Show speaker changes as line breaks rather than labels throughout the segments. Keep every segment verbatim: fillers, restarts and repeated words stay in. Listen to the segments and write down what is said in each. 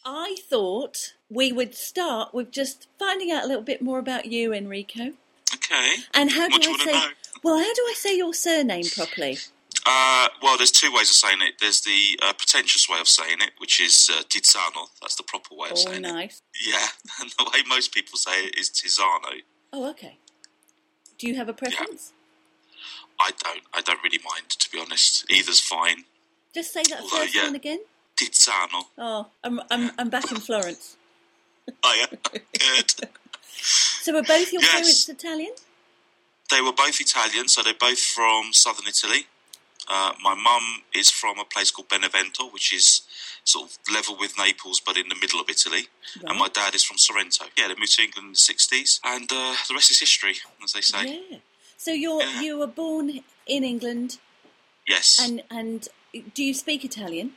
I thought we would start with just finding out a little bit more about you, Enrico.
Okay.
And how do
what do
I
you
say?
Know?
Well, how do I say your surname properly?
Uh, well, there's two ways of saying it. There's the uh, pretentious way of saying it, which is uh, Tizzano. That's the proper way of
oh,
saying
nice.
it. Yeah, and the way most people say it is Tizzano.
Oh, okay. Do you have a preference?
Yeah. I don't. I don't really mind, to be honest. Either's fine.
Just say that
Although,
first
yeah,
one again.
Tizzano.
Oh, I'm I'm I'm back in Florence.
Oh yeah, good.
So were both your
yes.
parents Italian?
They were both Italian, so they're both from southern Italy. Uh, my mum is from a place called Benevento, which is sort of level with Naples, but in the middle of Italy. Right. And my dad is from Sorrento. Yeah, they moved to England in the sixties, and uh, the rest is history, as they say.
Yeah. So you're
yeah.
you were born in England.
Yes.
And and do you speak Italian?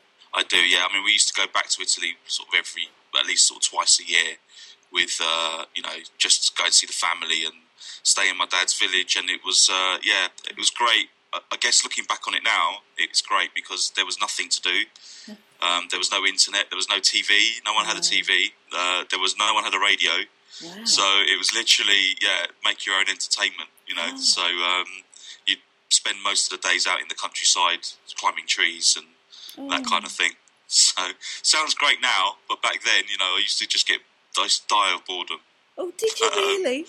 I do. Yeah. I mean, we used to go back to Italy sort of every, at least sort of twice a year, with uh, you know, just go and see the family and stay in my dad's village, and it was uh, yeah, it was great. I guess looking back on it now, it's great because there was nothing to do. Um, there was no internet, there was no T V, no one had a T V, uh, there was no one had a radio.
Wow.
So it was literally, yeah, make your own entertainment, you know. Oh. So um, you'd spend most of the days out in the countryside climbing trees and oh. that kind of thing. So sounds great now, but back then, you know, I used to just get die of boredom.
Oh, did you uh, really?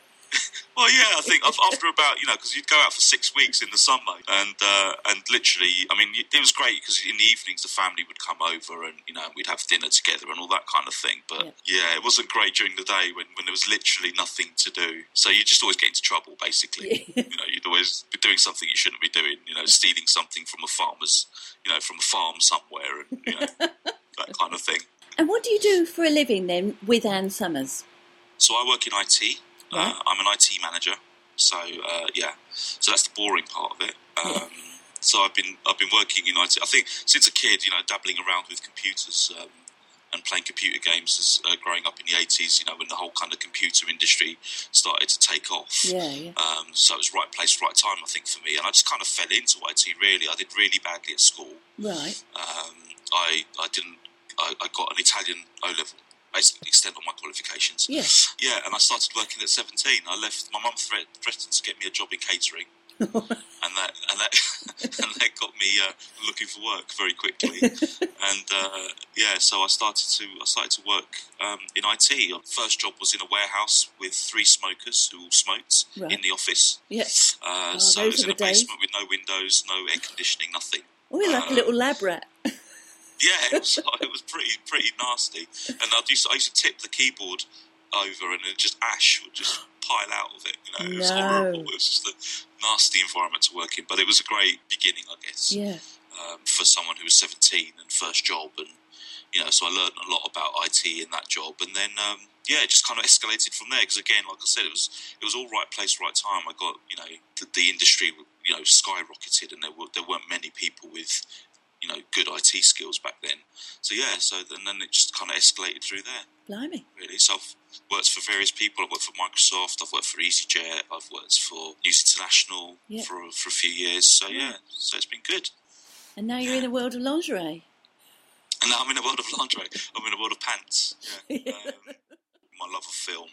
Well, yeah, I think after about, you know, because you'd go out for six weeks in the summer, and uh, and literally, I mean, it was great because in the evenings the family would come over and, you know, we'd have dinner together and all that kind of thing. But yeah, yeah it wasn't great during the day when, when there was literally nothing to do. So you just always get into trouble, basically.
Yeah.
You know, you'd always be doing something you shouldn't be doing, you know, stealing something from a farmer's, you know, from a farm somewhere and, you know, that kind of thing.
And what do you do for a living then with Ann Summers?
So I work in I T.
Right.
Uh, I'm an I T manager, so uh, yeah, so that's the boring part of it. Um,
yeah.
So I've been I've been working in I T. I think since a kid, you know, dabbling around with computers um, and playing computer games as uh, growing up in the eighties. You know, when the whole kind of computer industry started to take off.
Yeah, yeah.
Um, so it was right place, right time, I think, for me. And I just kind of fell into I T. Really, I did really badly at school.
Right.
Um, I I didn't. I, I got an Italian O level. Basically extend on my qualifications.
Yeah.
Yeah, and I started working at seventeen. I left, my mum threat, threatened to get me a job in catering. and that and that and that got me uh, looking for work very quickly. and uh, yeah, so I started to I started to work um, in I T. First job was in a warehouse with three smokers who all smoked right. in the office.
Yes.
Uh,
oh,
so it was in a
days.
basement with no windows, no air conditioning, nothing.
Oh, you're like um, a little lab rat.
Yeah, it was, it was pretty pretty nasty. And I used, to, I used to tip the keyboard over and then just ash would just pile out of it. You know, it was
no.
horrible. It was just a nasty environment to work in. But it was a great beginning, I guess,
yeah.
um, for someone who was seventeen and first job. And, you know, so I learned a lot about I T in that job. And then, um, yeah, it just kind of escalated from there. Because, again, like I said, it was it was all right place, right time. I got, you know, the, the industry, you know, skyrocketed and there, were, there weren't many people with, you know, good I T skills back then. So yeah, so then, then it just kind of escalated through there.
Blimey.
Really. So I've worked for various people. I've worked for Microsoft. I've worked for EasyJet. I've worked for News International
yep.
for for a few years. So yeah, so it's been good.
And now you're in the world of lingerie.
And now I'm in the world of lingerie. I'm in the world of pants. Yeah. um, my love of film,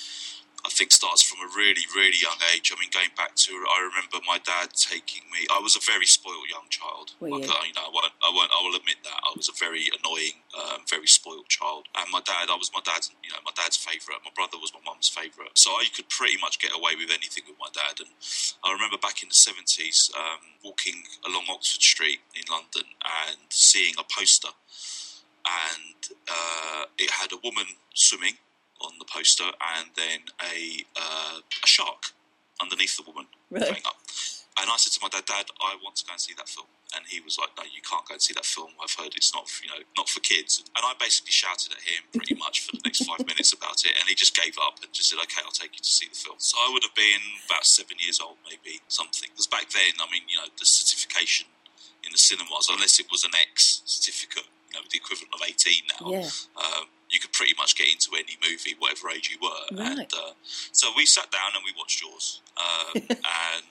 I think, starts from a really, really young age. I mean, going back to, I remember my dad taking me. I was a very spoiled young child.
Well,
like,
yeah.
you know, I won't, I won't. I will admit that I was a very annoying, um, very spoiled child. And my dad, I was my dad's, you know, my dad's favourite. My brother was my mum's favourite. So I could pretty much get away with anything with my dad. And I remember back in the seventies, um, walking along Oxford Street in London and seeing a poster, and uh, it had a woman swimming on the poster, and then a uh, a shark underneath the woman
right.
going up. And I said to my dad, Dad, I want to go and see that film. And he was like, no, you can't go and see that film. I've heard it's not, you know, not for kids. And I basically shouted at him pretty much for the next five minutes about it. And he just gave up and just said, okay, I'll take you to see the film. So I would have been about seven years old, maybe, something. Because back then, I mean, you know, the certification in the cinemas, unless it was an X certificate, you know, the equivalent of eighteen now,
yeah.
um, you could pretty much get into any movie, whatever age you were.
Right.
And uh, so we sat down and we watched Jaws. Um, and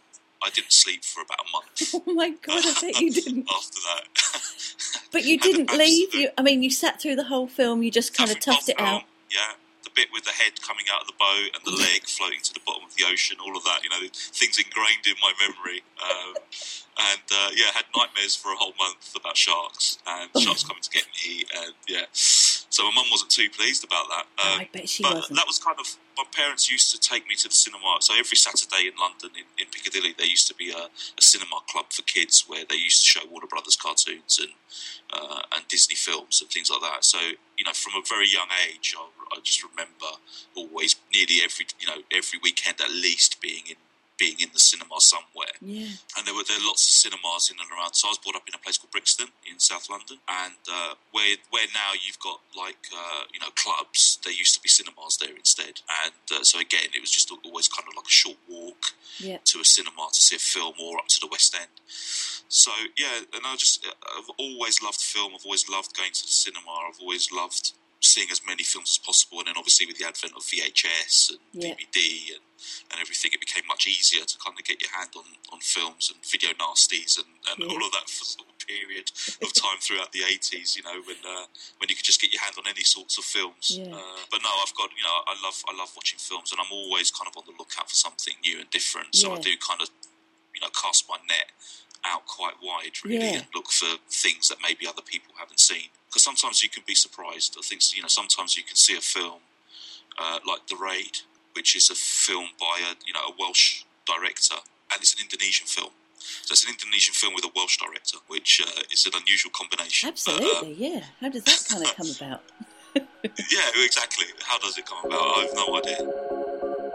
I didn't sleep for about a month.
Oh my God, I bet you didn't.
After that.
But you didn't leave? You, I mean, you sat through the whole film, you just kind of toughed it out?
Yeah. The bit with the head coming out of the boat and the leg floating to the bottom of the ocean, all of that, you know, things ingrained in my memory. Um, and, uh, yeah, I had nightmares for a whole month about sharks and sharks coming to get me. And, yeah, so my mum wasn't too pleased about that. Um,
I bet she
but
wasn't.
That was kind of, my parents used to take me to the cinema. So every Saturday in London, in, in Piccadilly, there used to be a, a cinema club for kids where they used to show Warner Brothers cartoons and uh, and Disney films and things like that. So, you know, from a very young age, I, I just remember always, nearly every, you know, every weekend at least being in being in the cinema somewhere.
Yeah.
And there were there were lots of cinemas in and around. So I was brought up in a place called Brixton in South London, and uh, where where now you've got like uh, you know clubs. There used to be cinemas there instead, and uh, so again it was just always kind of like a short walk
yeah.
to a cinema to see a film or up to the West End. So yeah, and I just I've always loved film. I've always loved going to the cinema. I've always loved seeing as many films as possible, and then obviously with the advent of V H S and
yeah.
D V D and, and everything, it became much easier to kind of get your hand on, on films and video nasties and, and
yeah.
all of that for sort of period of time throughout the eighties, you know, when uh, when you could just get your hand on any sorts of films.
Yeah.
Uh, but no, I've got, you know, I love I love watching films, and I'm always kind of on the lookout for something new and different. So
yeah.
I do kind of, you know, cast my net out quite wide, really,
yeah.
and look for things that maybe other people haven't seen. Because sometimes you can be surprised. I think, you know, sometimes you can see a film uh, like The Raid, which is a film by a, you know, a Welsh director, and it's an Indonesian film. So it's an Indonesian film with a Welsh director, which uh, is an unusual combination.
Absolutely,
but, um,
yeah. How does that kind of come about?
Yeah, exactly. How does it come about? I have no idea.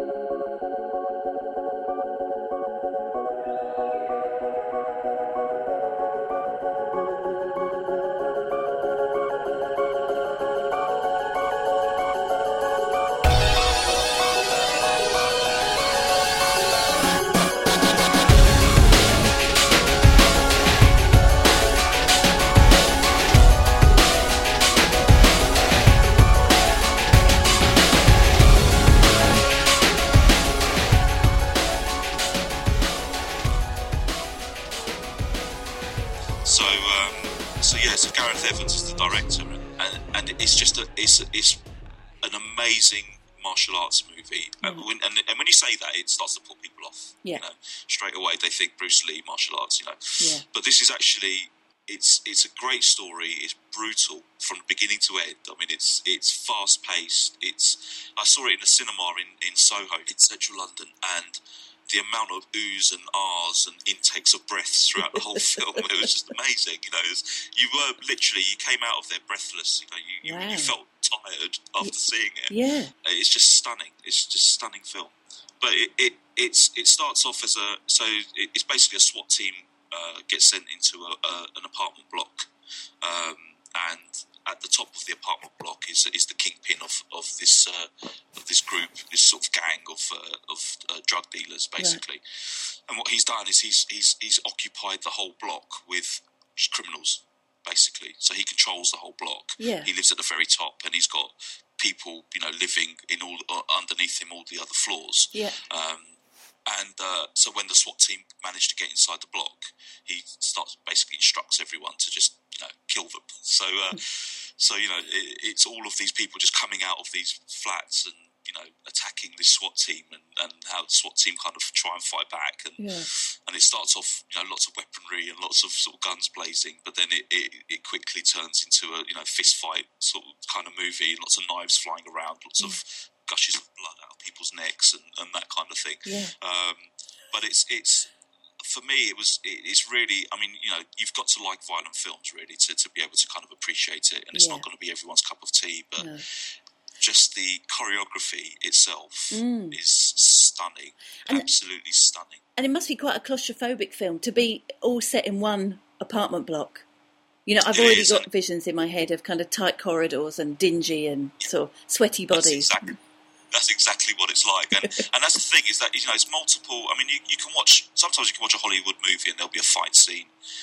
So Gareth Evans is the director, and, and, and it's just a, it's it's an amazing martial arts movie. Mm. And, when, and, and when you say that, it starts to put people off.
Yeah.
You know, straight away they think Bruce Lee martial arts. You know,
yeah.
But this is actually it's it's a great story. It's brutal from beginning to end. I mean, it's it's fast paced. It's I saw it in a cinema in, in Soho in central London, and the amount of oohs and ahs and intakes of breaths throughout the whole film, it was just amazing. You know, it was, you were literally, you came out of there breathless. You know, you,
wow.
you, you felt tired after
y-
seeing it.
Yeah,
it's just stunning. It's just a stunning film. But it, it it's it starts off as a so it, it's basically a SWAT team uh, gets sent into a, a, an apartment block, um, and at the top of the apartment block is is the kingpin of of this uh, of this group, this sort of gang of uh, of uh, drug dealers, basically. Right. And what he's done is he's he's he's occupied the whole block with criminals, basically. So he controls the whole block.
Yeah.
He lives at the very top, and he's got people, you know, living in all uh, underneath him, all the other floors.
Yeah.
Um, and uh, so when the SWAT team manage to get inside the block, he starts basically instructs everyone to just, you know, kill them. So, uh, so you know, it, it's all of these people just coming out of these flats and, you know, attacking this SWAT team, and, and how the SWAT team kind of try and fight back. And
yeah.
and it starts off, you know, lots of weaponry and lots of sort of guns blazing, but then it, it, it quickly turns into a, you know, fist fight sort of kind of movie, lots of knives flying around, lots
yeah.
of gushes of blood out of people's necks and, and that kind of thing.
Yeah.
Um, but it's it's for me, it was it, it's really. I mean, you know, you've got to like violent films really to, to be able to kind of appreciate it, and it's
yeah.
not going to be everyone's cup of tea, but
no.
just the choreography itself
mm.
is stunning,
and,
absolutely stunning.
And it must be quite a claustrophobic film to be all set in one apartment block. You know, I've
it
already
is,
got visions in my head of kind of tight corridors and dingy and sort of sweaty bodies.
That's exactly, that's exactly what it's like. And and that's the thing, is that, you know, it's multiple. I mean, you, you can watch, sometimes you can watch a Hollywood movie and there'll be a fight scene,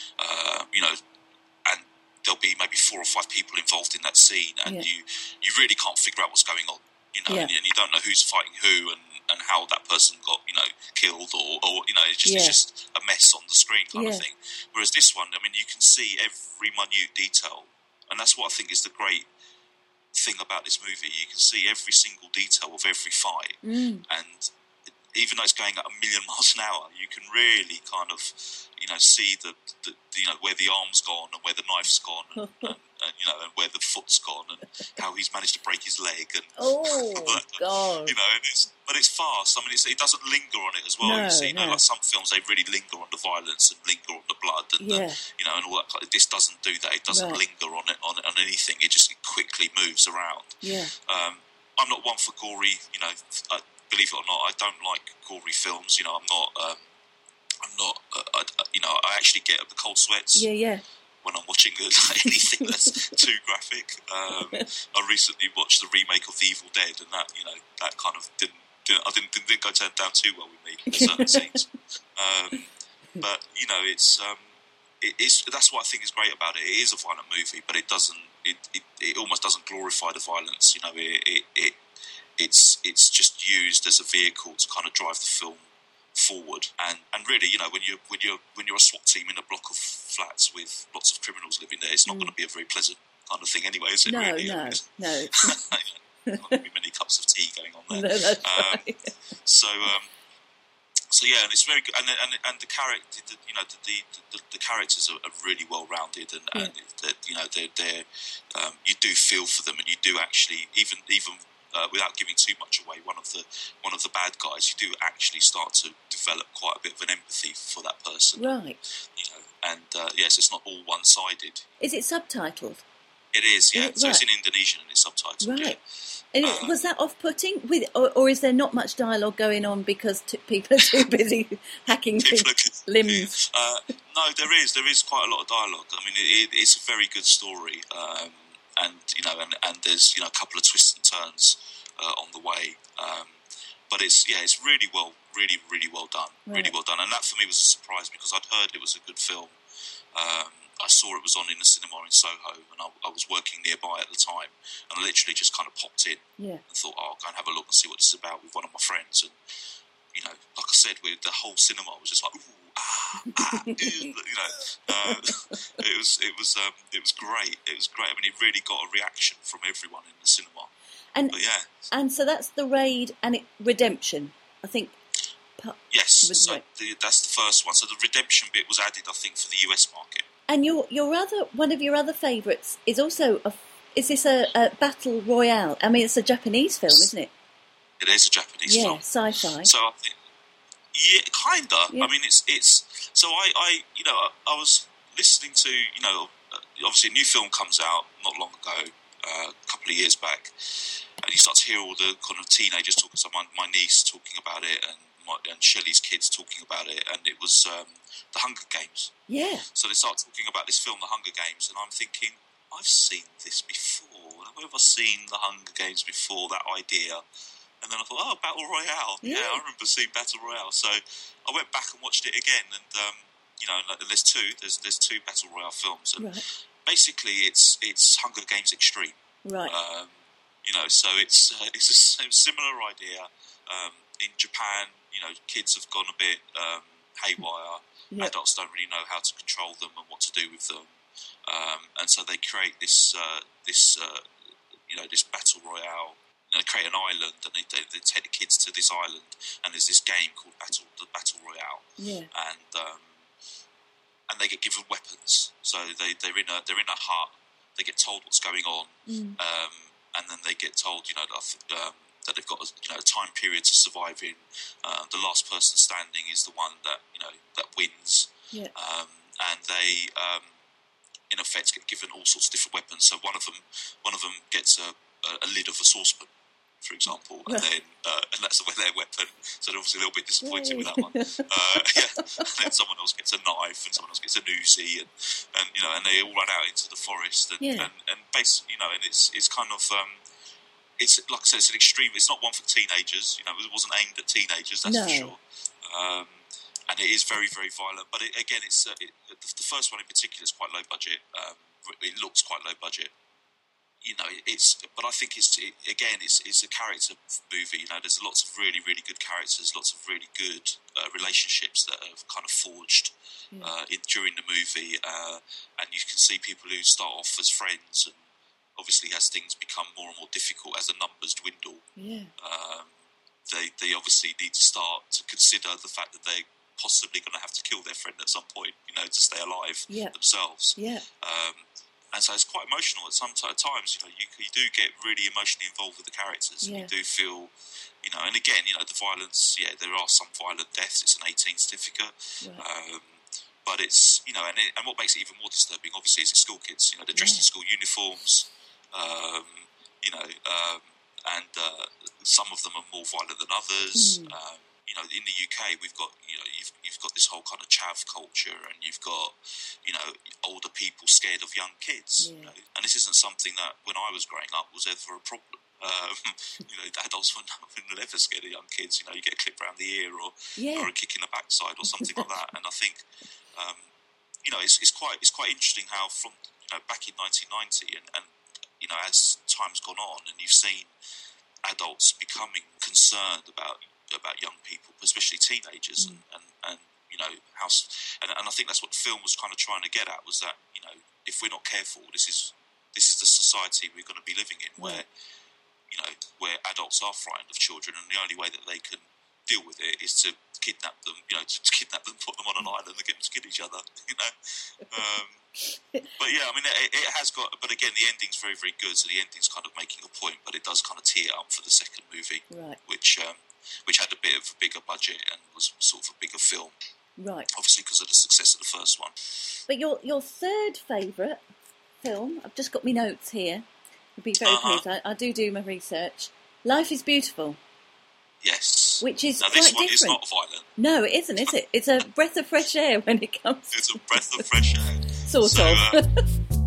uh, you know, and there'll be maybe four or five people involved in that scene, and
yeah.
you, you really can't figure out what's going on, you know,
yeah.
and, and you don't know who's fighting who, and, and how that person got, you know, killed or, or you know, it's just,
yeah.
it's just a mess on the screen kind
yeah.
of thing. Whereas this one, I mean, you can see every minute detail, and that's what I think is the great thing about this movie. You can see every single detail of every fight,
mm.
and even though it's going at a million miles an hour, you can really kind of, you know, see the, the, the you know, where the arm's gone and where the knife's gone, and, and, and you know, and where the foot's gone, and how he's managed to break his leg, and
oh god,
you know, and it's but it's fast. I mean, it's, it doesn't linger on it as well.
No,
you see, you know,
no.
like some films, they really linger on the violence and linger on the blood, and
yeah.
the, you know, and all that. This doesn't do that. It doesn't
right.
linger on it on, on anything. It just it quickly moves around.
Yeah.
Um, I'm not one for gory, you know. I, believe it or not, I don't like gory films. You know, I'm not. Um, I'm not. Uh, I, you know, I actually get the cold sweats.
Yeah, yeah.
When I'm watching anything that's too graphic. Um, I recently watched the remake of The Evil Dead, and that, you know, that kind of didn't. didn't I didn't, didn't go down too well with me in certain scenes. Um, but you know, it's. Um, it, it's that's what I think is great about it. It is a violent movie, but it doesn't. It, it, it almost doesn't glorify the violence. You know, it. it, it It's it's just used as a vehicle to kind of drive the film forward, and, and really, you know, when you when you when you're a SWAT team in a block of flats with lots of criminals living there, it's not mm. going to be a very pleasant kind of thing, anyway, is it?
No,
really?
no,
I mean,
no.
Not going to be many cups of tea going on there.
No, that's
um,
right.
So, um, so yeah, and it's very good, and and, and the character, the, you know, the the, the, the characters are, are really well rounded, and,
yeah.
and it, you know, they're they're um, you do feel for them, and you do actually even even. Uh, without giving too much away, one of the one of the bad guys, you do actually start to develop quite a bit of an empathy for that person,
right?
You know, and uh, yes, it's not all one-sided.
Is it subtitled?
It is, yeah.
Is it,
so
right.
it's in Indonesian and it's subtitled.
Right.
Yeah.
And
uh,
was that off-putting, with, or, or is there not much dialogue going on because t- people are too busy hacking
are,
limbs?
Uh, no, there is. There is quite a lot of dialogue. I mean, it, it, it's a very good story. Um, And you know, and, and there's you know a couple of twists and turns uh, on the way, um, but it's yeah, it's really well, really, really well done,
right.
really well done. And that for me was a surprise because I'd heard it was a good film. Um, I saw it was on in the cinema in Soho, and I, I was working nearby at the time, and I literally just kind of popped in
yeah.
and thought, oh, I'll go and have a look and see what this is about with one of my friends. And you know, like I said, with the whole cinema was just like, ooh. Ah, ah, you know, uh, it was it was um, it was great. It was great. I mean, it really got a reaction from everyone in the cinema.
And
but yeah,
and so that's the Raid and it, Redemption, I think.
Yes, so the, that's the first one. So the Redemption bit was added, I think, for the U S market.
And your your other one of your other favourites is also a, is this a, a battle royale? I mean, it's a Japanese film, isn't it?
It is a Japanese
yeah,
film.
Yeah, sci-fi.
So I think. Yeah, kinda.
Yeah.
I mean, it's it's. So I, I you know, I, I was listening to, you know, obviously a new film comes out not long ago, uh, a couple of years back, and you start to hear all the kind of teenagers talking. So my, my niece talking about it, and my, and Shelley's kids talking about it, and it was um, the Hunger Games.
Yeah.
So they start talking about this film, The Hunger Games, and I'm thinking, I've seen this before. Have I ever seen The Hunger Games before? That idea. And then I thought, oh, Battle Royale. Yeah. yeah, I remember seeing Battle Royale. So I went back and watched it again. And, um, you know, and there's two. There's there's two Battle Royale films. And
right.
basically it's it's Hunger Games Extreme.
Right.
Um, you know, so it's uh, it's a same, similar idea. Um, in Japan, you know, kids have gone a bit um, haywire. Yep. Adults don't really know how to control them and what to do with them. Um, and so they create this, uh, this uh, you know, this Battle Royale. They create an island, and they, they, they take the kids to this island, and there's this game called Battle the Battle Royale,
yeah.
and um, and they get given weapons. So they they're in a they're in a hut. They get told what's going on,
mm.
um, and then they get told, you know, that, um, that they've got a, you know a time period to survive in. Uh, the last person standing is the one that you know that wins,
yeah.
um, and they um, in effect get given all sorts of different weapons. So one of them one of them gets a, a, a lid of a saucepan, for example, and then uh, and that's their weapon. So they're obviously a little bit disappointed with that one. Uh, yeah. And then someone else gets a knife, and someone else gets an Uzi, and, and you know, and they all run out into the forest, and
yeah.
and, and basically, you know, and it's it's kind of um, it's like I said, it's an extreme. It's not one for teenagers. You know, it wasn't aimed at teenagers. That's
no.
for sure. Um, and it is very, very violent. But it, again, it's uh, it, the, the first one in particular is quite low budget. Um, it looks quite low budget. you know, it's. But I think it's it, again, it's it's a character movie. You know, there's lots of really really good characters, lots of really good uh, relationships that have kind of forged yeah. uh, in, during the movie, uh, and you can see people who start off as friends, and obviously as things become more and more difficult, as the numbers dwindle,
yeah.
um, they they obviously need to start to consider the fact that they. Possibly going to have to kill their friend at some point, you know, to stay alive
yeah.
themselves.
Yeah.
Um, and so it's quite emotional at some t- at times. You know, you, you do get really emotionally involved with the characters.
Yeah.
And you do feel, you know, and again, you know, the violence. Yeah, there are some violent deaths. It's an eighteen certificate,
right.
um, but it's you know, and it, and what makes it even more disturbing, obviously, is it's school kids. You know, they're dressed
yeah.
in school uniforms. Um, you know, um, and uh, some of them are more violent than others.
Mm.
Um, You know, in the U K, we've got you know you've you've got this whole kind of chav culture, and you've got you know older people scared of young kids.
Yeah.
You know? And this isn't something that when I was growing up was ever a problem. Um, you know, adults were never scared of young kids. You know, you get a clip around the ear or
yeah.
or a kick in the backside or something like that. And I think um, you know it's, it's quite it's quite interesting how from you know back in nineteen ninety and, and you know as time's gone on and you've seen adults becoming concerned about. about young people, especially teenagers,
mm.
and, and, and you know how, and, and I think that's what the film was kind of trying to get at, was that you know if we're not careful, this is this is the society we're going to be living in,
mm.
where you know where adults are frightened of children, and the only way that they can deal with it is to kidnap them, you know, to, to kidnap them, put them on an island, and get them to kill each other, you know. Um, but yeah, I mean, it, it has got. But again, the ending's very, very good. So the ending's kind of making a point, but it does kind of tee it up for the second movie,
right.
which. Um, which had a bit of a bigger budget and was sort of a bigger film.
Right.
Obviously because of the success of the first one.
But your your third favourite film, I've just got my notes here. I'd be very
uh-huh.
pleased. I, I do do my research. Life is Beautiful.
Yes.
Which is
now,
quite
this one
different.
is not violent.
No, it isn't, is it? It's a breath of fresh air when it comes
It's a breath of fresh air.
Sort
so,
of.
Uh,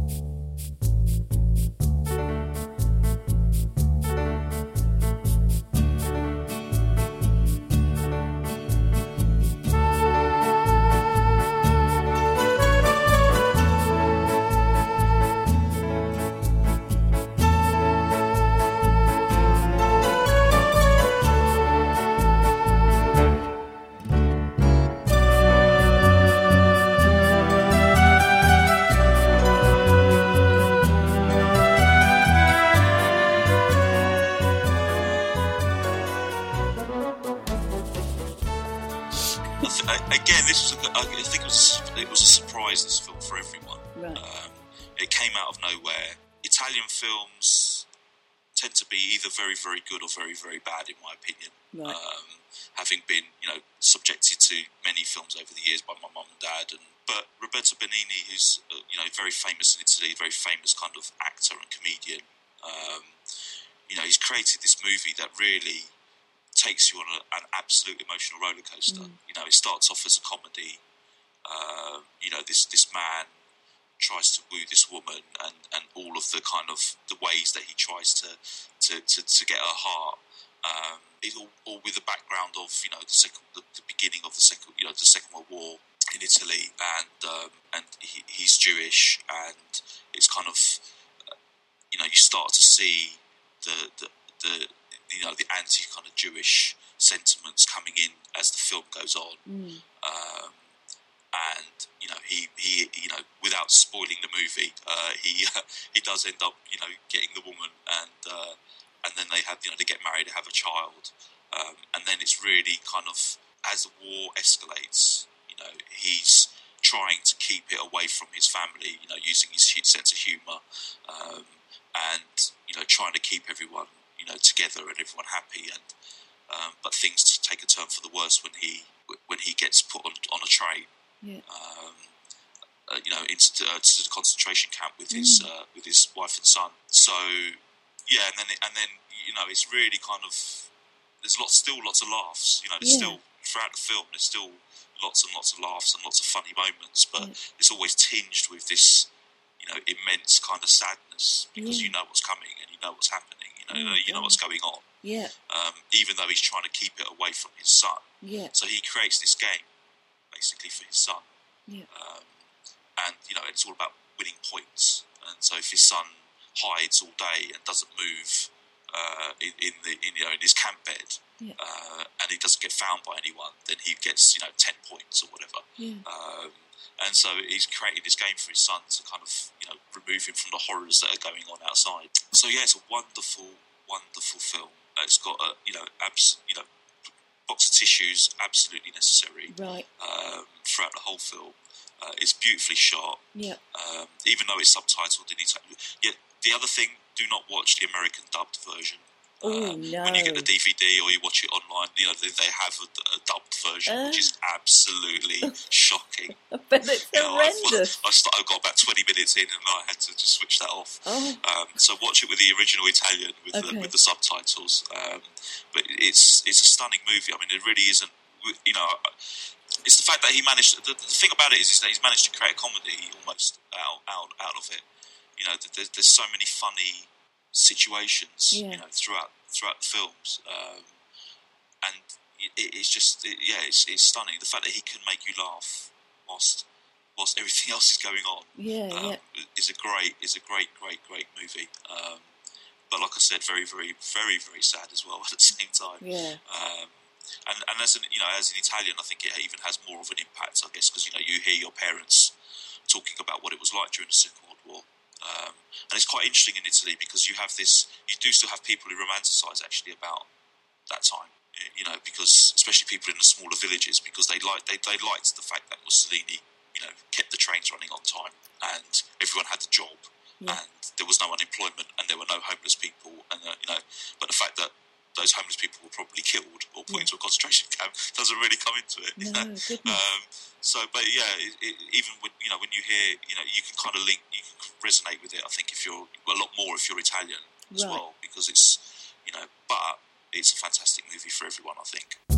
Again, this was a, I think it was it was a surprise. This film for everyone.
Right.
Um, it came out of nowhere. Italian films tend to be either very very good or very very bad, in my opinion.
Right.
Um, having been you know subjected to many films over the years by my mum and dad, and but Roberto Benigni, who's uh, you know very famous in Italy, very famous kind of actor and comedian. Um, you know, he's created this movie that really takes you on a, an absolute emotional roller coaster. Mm. You know, it starts off as a comedy. Uh, you know, this this man tries to woo this woman, and, and all of the kind of the ways that he tries to to, to, to get her heart. Um, it's all, all with the background of you know the second the, the beginning of the second you know the Second World War in Italy, and um, and he, he's Jewish, and it's kind of uh, you know you start to see the the, the you know, the anti kind of Jewish sentiments coming in as the film goes on.
Mm.
Um, and, you know, he, he, you know, without spoiling the movie, uh, he, uh, he does end up, you know, getting the woman, and, uh, and then they have, you know, they get married, they have a child. Um, and then it's really kind of, as the war escalates, you know, he's trying to keep it away from his family, you know, using his sense of humour, um, and, you know, trying to keep everyone, you know, together and everyone happy, and um, but things take a turn for the worse when he when he gets put on, on a train,
yeah.
um, uh, you know, into uh, to the concentration camp with
mm.
his uh, with his wife and son. So yeah, and then and then you know, it's really kind of there's lots still lots of laughs. You know, there's
yeah.
still throughout the film there's still lots and lots of laughs and lots of funny moments, but
yeah.
it's always tinged with this, you know, immense kind of sadness because
yeah.
you know what's coming and you know what's happening. You know,
oh,
you know what's going on.
Yeah.
Um, even though he's trying to keep it away from his son.
Yeah.
So he creates this game, basically, for his son.
Yeah.
Um, and, you know, it's all about winning points. And so if his son hides all day and doesn't move uh, in, in the in, you know in his camp bed,
Yeah.
uh, and he doesn't get found by anyone, then he gets you know ten points or whatever.
Yeah.
Um, and so he's created this game for his son to kind of you know remove him from the horrors that are going on outside. So yeah, it's a wonderful, wonderful film. It's got a you know abs- you know box of tissues, absolutely necessary.
Right.
Um, throughout the whole film, uh, it's beautifully shot.
Yeah.
Um, even though it's subtitled in Italian. Yeah. The other thing, do not watch the American dubbed version.
Oh
Uh,
no!
When you get the D V D or you watch it online, you know they, they have a, a dubbed version,
Uh.
which is absolutely shocking.
But it's
You know, I,
horrendous.
I, start, I got about twenty minutes in and I had to just switch that off.
Oh.
Um, so watch it with the original Italian with
Okay.
the, with the subtitles. Um, but it's it's a stunning movie. I mean, it really isn't. You know, it's the fact that he managed. The, the thing about it is, is that he's managed to create a comedy almost out out, out of it. You know, there's, there's so many funny situations.
Yeah.
You know, throughout throughout the films, um, and it, it's just it, yeah, it's, it's stunning. The fact that he can make you laugh whilst whilst everything else is going on.
Yeah,
um,
yeah.
is a great is a great great great movie. Um, but like I said, very very very very sad as well at the same time.
Yeah.
Um, and and as an you know as an Italian, I think it even has more of an impact, I guess, because you know you hear your parents talking about what it was like during the Second World War. Um, and it's quite interesting in Italy because you have this, you do still have people who romanticise actually about that time, you know, because especially people in the smaller villages, because they like they, they liked the fact that Mussolini, you know, kept the trains running on time and everyone had a job,
Yeah.
and there was no unemployment and there were no homeless people, and uh, you know, but the fact that those homeless people were probably killed or put
Yeah.
into a concentration camp doesn't really come into it. You
No,
know?
goodness.
Um, so, but yeah, it, it, even when you know when you hear, you know, you can kind of link, you can resonate with it. I think if you're a lot more if you're Italian as
Right.
well, because it's you know, but it's a fantastic movie for everyone, I think.